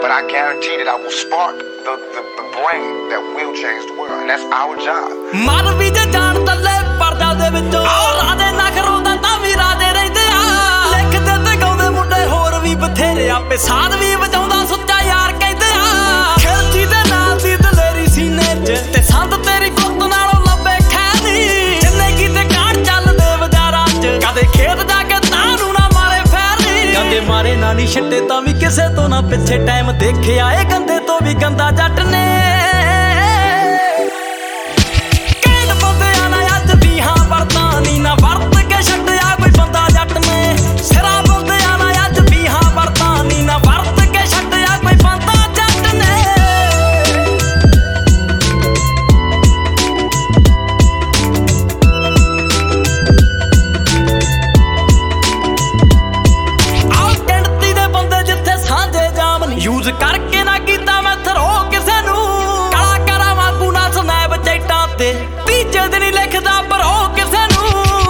But I guarantee that I will spark the brain that will change the world, and that's our job. ਮਰ ਵੀ ਜੇ ਜਾਣ ਤੱਲੇ ਪਰਦਾ ਦੇ ਵਿੱਚੋਂ ਰਾਜੇ ਨਾ ਕਰੋਦਾ ਤਾਂ ਵੀ ਰਾਜੇ ਰਹਿੰਦੇ ਆ ਲਿਖਦੇ ਤੇ ਗਾਉਂਦੇ ਮੁੰਡੇ ਹੋਰ ਵੀ ਬਥੇਰੇ ਆਪੇ ਸਾਧ ਵੀ ਵਜਾਉਂਦਾ ਸੁੱਚਾ ਯਾਰ ਕਹਿੰਦੇ ਆ ਖਿਲਜੀ ਦੇ ਨਾਲ ਦੀ ਦਲੇਰੀ ਸੀਨੇ 'ਚ ਤੇ ਸੰਦ ਤੇਰੀ ਗੁੱਤ ਨਾਲੋਂ ਲੱਭੇ ਖੈਦੀ ਜਿੰਨੇ ਕੀਤੇ ਕਾਂਡ ਚੱਲਦੇ ਬਾਜ਼ਾਰਾਂ 'ਚ ਕਦੇ ਖੇਤ ਜਾ ਕੇ ਤਾਨੂੰ ਨਾ ਮਾਰੇ ਫੈਰੀ ਕਦੇ ਮਾਰੇ ਨਾ ਨੀ ਛੱਡੇ ਤਾਂ ਵੀ ਕਿਸੇ ਤੋਂ ਨਾ ਪਿੱਛੇ ਟਾਈਮ ਦੇਖਿਆ ਏ ਗੰਦੇ ਤੋਂ ਵੀ ਗੰਦਾ ਜੱਟ ਨੇ ਨਾ ਵਰਤ ਕੇ ਛੱਡਿਆ ਕੋਈ ਬੰਦਾ ਜੱਟ ਨੇ ਸਿਰਾ ਬੰਦਿਆਂ ਨਾ ਅੱਜ ਵੀ ਹਾਂ ਵਰਤਾਂ ਨੀ ਨਾ ਵਰਤ ਕੇ ਛੱਡਿਆ ਕੋਈ ਬੰਦਾ ਜੱਟ ਨੇ ਆਹ ਗਿਣਤੀ ਦੇ ਬੰਦੇ ਜਿੱਥੇ ਸਾਂਝੇ ਜਾਮ ਨੀ ਯੂਜ਼ ਕਰਕੇ ਨਾ ਕੀਤਾ ਮੈਂ ਥਰੋ ਕਿਸੇ ਨੂੰ ਕਲਾਕਾਰਾਂ ਵਾਂਗੂ ਨਾ ਸਨੈਪ ਚੈਟਾਂ ਤੇ ਤੀਜੇ ਦਿਨ ਹੀ ਲਿਖਦਾ ਪਰ ਕਿਸੇ ਨੂੰ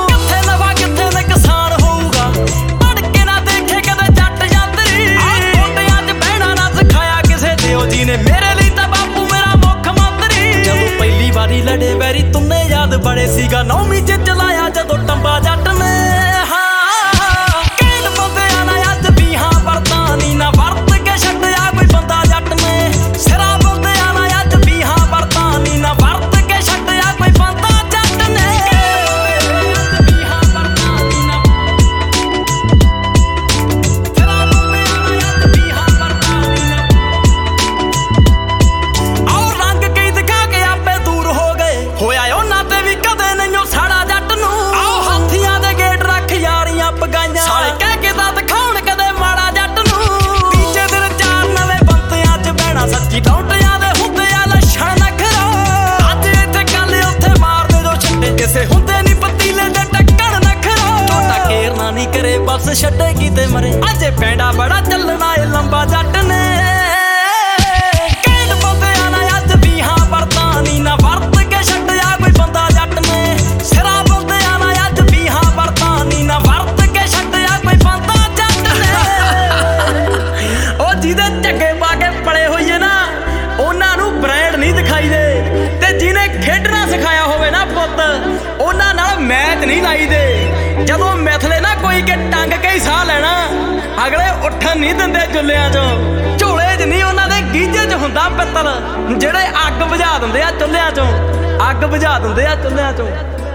ਨੇ ਮੇਰੇ ਲਈ ਤਾਂ ਬਾਪੂ ਮੇਰਾ ਮੁੱਖ ਮੰਤਰੀ ਜਦੋਂ ਪਹਿਲੀ ਵਾਰੀ ਲੜੇ ਵੈਰੀ ਤੁੰਨੇ ਯਾਦ ਬੜੇ ਸੀਗਾ 9ਵੀਂ 'ਚ ਚਲਾਇਆ ਜਦੋਂ ਟੰਬਾ ਜੱਟ ਨੇ ਹਾਂ ਕਹਿਣ ਬੰਦਿਆਂ ਨਾ ਅੱਜ ਵੀ ਹਾਂ ਵਰਤਾਂ ਨੀ ਨਾ ਵਰਤ ਕੇ ਛੱਡਿਆ ਕੋਈ ਬੰਦਾ ਜੱਟ ਨੇ ਸਿਰਾ ਬੰਦਿਆਂ ਨਾ ਅੱਜ ਵੀ ਹਾਂ ਵਰਤਾਂ ਨੀ ਨਾ ਵਰਤ ਕੇ ਛੱਡਿਆ ਕੋਈ ਬੰਦਾ ਜੱਟ ਨੇ ਵੀ ਹਾਂ ਵਰਤਾਂ ਨੀ ਨਾ ਸਿਰਾ ਬੰਦਿਆਂ ਨਾ ਅੱਜ ਵੀ ਹਾਂ ਵਰਤਾਂ ਨੀ ਨਾ ਹੋਇਆ ਉਹਨਾਂ ਤੇ ਵੀ ਕਦੇ ਨਹੀਂ ਸਾੜਾ ਜੱਟ ਨੂੰ ਆਓ ਹਾਥੀਆਂ ਦੇ ਗੇਟ ਰੱਖ ਯਾਰੀਆਂ ਪਗਾਈਆਂ ਸਾਲੇ ਕਹਿ ਕੇ ਤਾਂ ਦਿਖਾਉਣ ਕਦੇ ਮਾੜਾ ਜੱਟ ਨੂੰ ਤੀਜੇ ਦਿਨ ਚਾਰ ਨਵੇਂ ਬੰਤਿਆਂ 'ਚ ਬਹਿਣਾ ਸੱਚੀ ਟੌਂਟਿਆਂ ਦੇ ਹੁੰਦੇ ਆ ਲੱਛਣ ਨਖਰੋ ਅੱਜ ਇੱਥੇ ਕੱਲ ਉੱਥੇ ਮਾਰਦੇ ਜੋ ਛੱਡੇ ਕਿਸੇ ਹੁੰਦੇ ਨਹੀਂ ਪਤੀਲੇ ਦੇ ਟੱਕਣ ਨਖਰੋ ਟੋਟਾ ਕੇਰਨਾ ਨਹੀਂ ਕਰੇ ਬਸ ਛੱਡੇ ਕੀਤੇ ਮਰੇ ਅਜੇ ਪੈਂਡਾ ਬੜਾ ਚੱਲਣਾ ਏ ਲੰਬਾ ਜੱਟ ਨੇ ਖੇਡਣਾ ਸਿਖਾਇਆ ਹੋਵੇ ਨਾ ਪੁੱਤ ਉਹਨਾਂ ਨਾਲ ਮੈਚ ਨਹੀਂ ਲਾਈਦੇ ਜਦੋਂ ਮਿਥਲੇ ਨਾ ਕੋਈ ਕੇ ਟੰਗ ਕੇ ਹੀ ਸਾਹ ਲੈਣਾ ਅਗਲੇ ਉੱਠਣ ਨਹੀਂ ਦਿੰਦੇ ਚੁੱਲ੍ਹਿਆਂ 'ਚੋਂ ਝੋਲੇ 'ਚ ਨਹੀਂ ਉਹਨਾਂ ਦੇ ਗੀਝੇ 'ਚ ਹੁੰਦਾ ਪਿੱਤਲ ਜਿਹੜੇ ਅੱਗ ਬੁਝਾ ਦਿੰਦੇ ਆ ਚੁੱਲ੍ਹਿਆਂ 'ਚੋਂ ਅੱਗ ਬੁਝਾ ਦਿੰਦੇ ਆ ਚੁੱਲ੍ਹਿਆਂ 'ਚੋਂ